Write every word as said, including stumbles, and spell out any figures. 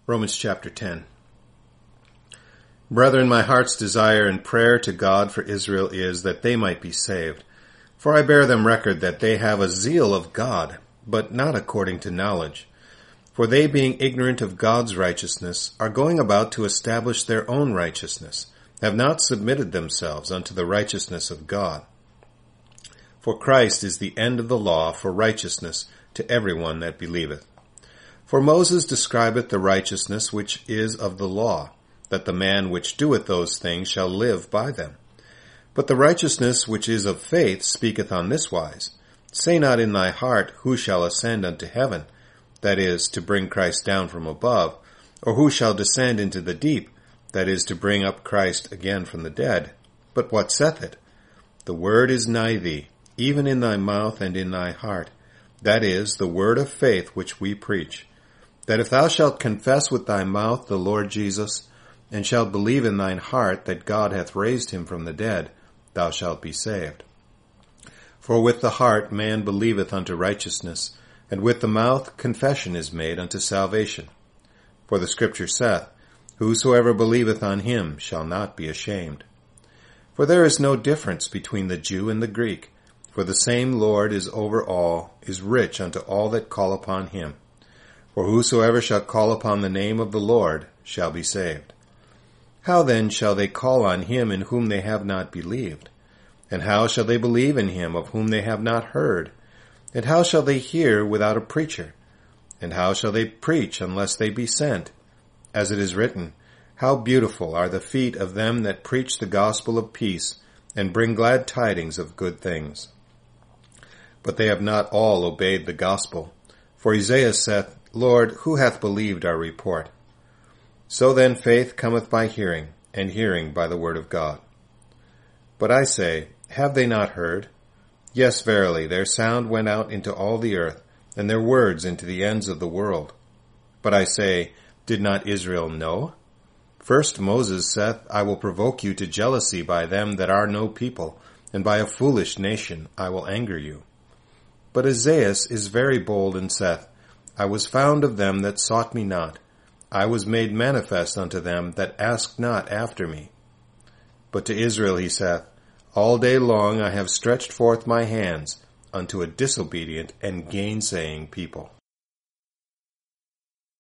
Romans chapter ten. Brethren, my heart's desire and prayer to God for Israel is that they might be saved. For I bear them record that they have a zeal of God, but not according to knowledge. For they, being ignorant of God's righteousness, are going about to establish their own righteousness, have not submitted themselves unto the righteousness of God. For Christ is the end of the law for righteousness to every one that believeth. For Moses describeth the righteousness which is of the law, that the man which doeth those things shall live by them. But the righteousness which is of faith speaketh on this wise, Say not in thy heart, Who shall ascend unto heaven, that is, to bring Christ down from above, or who shall descend into the deep, that is, to bring up Christ again from the dead. But what saith it? The word is nigh thee, even in thy mouth and in thy heart, that is, the word of faith which we preach. That if thou shalt confess with thy mouth the Lord Jesus, and shalt believe in thine heart that God hath raised him from the dead, thou shalt be saved. For with the heart man believeth unto righteousness, and with the mouth confession is made unto salvation. For the Scripture saith, Whosoever believeth on him shall not be ashamed. For there is no difference between the Jew and the Greek, for the same Lord is over all, is rich unto all that call upon him. For whosoever shall call upon the name of the Lord shall be saved. How then shall they call on him in whom they have not believed? And how shall they believe in him of whom they have not heard? And how shall they hear without a preacher? And how shall they preach unless they be sent? As it is written, How beautiful are the feet of them that preach the gospel of peace, and bring glad tidings of good things. But they have not all obeyed the gospel. For Isaiah saith, Lord, who hath believed our report? So then faith cometh by hearing, and hearing by the word of God. But I say, have they not heard? Yes, verily, their sound went out into all the earth, and their words into the ends of the world. But I say, did not Israel know? First Moses saith, I will provoke you to jealousy by them that are no people, and by a foolish nation I will anger you. But Isaiah is very bold and saith, I was found of them that sought me not. I was made manifest unto them that asked not after me. But to Israel he saith, All day long I have stretched forth my hands unto a disobedient and gainsaying people.